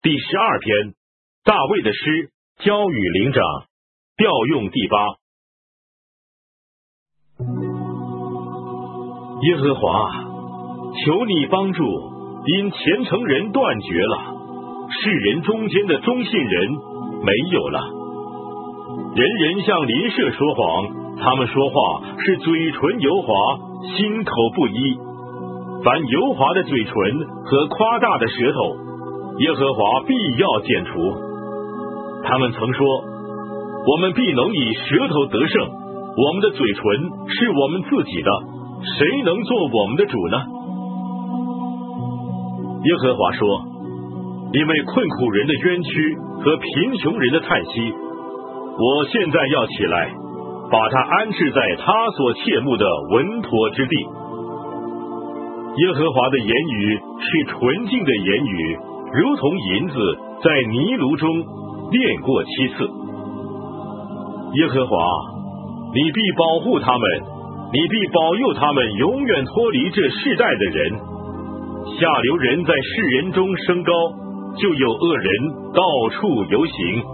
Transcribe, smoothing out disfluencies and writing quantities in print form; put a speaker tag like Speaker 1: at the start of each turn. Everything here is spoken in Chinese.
Speaker 1: 第12篇，大卫的诗，交与灵长，调用第8。耶和华，求你帮助，因虔诚人断绝了，世人中间的忠信人没有了。人人向邻舍说谎，他们说话是嘴唇油滑，心口不一。凡油滑的嘴唇和夸大的舌头，耶和华必要剪除。他们曾说，我们必能以舌头得胜，我们的嘴唇是我们自己的，谁能做我们的主呢？耶和华说，因为困苦人的冤屈和贫穷人的叹息，我现在要起来，把他安置在他所切慕的稳妥之地。耶和华的言语是纯净的言语，如同银子在泥炉中炼过7次。耶和华，你必保护他们，你必保佑他们永远脱离这世代的人。下流人在世人中升高，就有恶人到处游行。